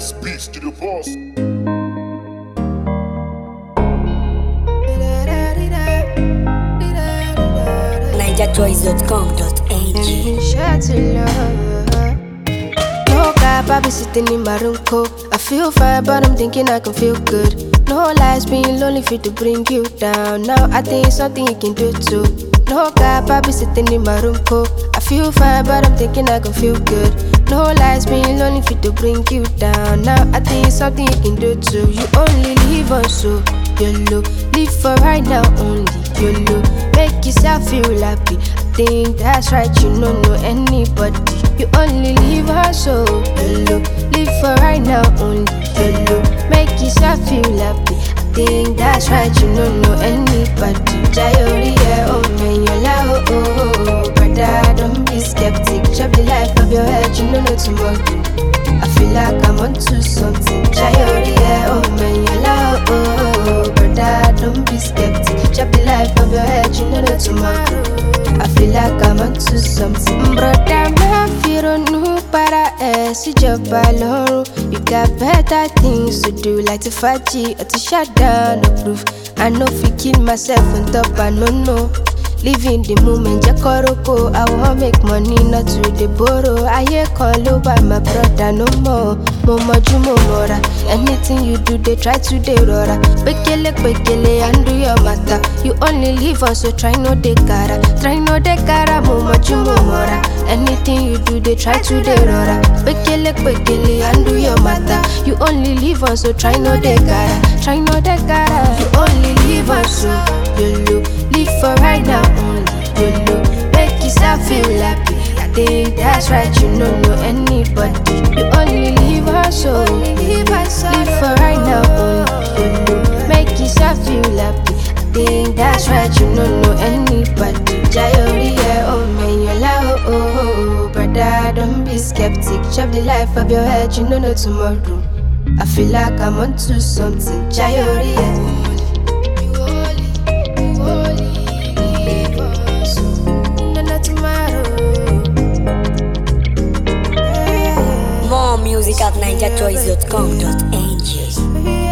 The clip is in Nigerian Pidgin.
Yes, beats to the boss. NigerChoice.com.ng. Share to love. No cap, I be sitting in my room cold. I feel fine, but I'm thinking I can feel good. No lies, being lonely fit to bring you down. Now I think it's something you can do too. No cap, I be sitting in my room cold. I feel fine, but I'm thinking I can feel good. No lies, being lonely fit to bring you down. Now I think it's something you can do too. You only live on so YOLO. Live for right now only YOLO. Make yourself feel happy. I think that's right, you don't know anybody. You only live on so YOLO. Live for right now only YOLO. Make yourself feel happy. I think that's right, you don't know anybody. Jayori, yeah, oh man, you're like, oh, brother, don't be skeptic. Chop the life of your head, you don't know tomorrow. I feel like I'm onto something. Jayori, yeah, oh man, you're like, oh, brother, don't be skeptic. Chop the life of your head, you don't know tomorrow. I feel like I'm onto something. Brother, man, you don't know para si job alone. You got better things to do, like to fight G or to shut down the proof. I know if you kill myself on top, I don't know. Living the moment, Jakoroko. I want make money, not to the borrow. I hear call over my brother, no more. Momo Jumo Mora. Anything you do, they try to derora. Bekele, and do your matter. You only live on, so try no de cara. Try no de cara, Momo Jumo Mora. Anything you do, they try to derora. Bekele, and do your matter. You only live on, so try no de cara. Try no de cara. You only live on, so YOLO. Live for right now only YOLO. Make yourself feel happy. I think that's right, you don't know anybody. You only live her soul. Live for right now only YOLO. Make yourself feel happy. I think that's right, you don't know anybody. Jayori, yeah, oh man, you're like, oh, brother, don't be skeptic. Chop the life of your head, you don't know tomorrow. I feel like I'm onto something. Jayori, yeah. More music at NigerChoice.com.ng.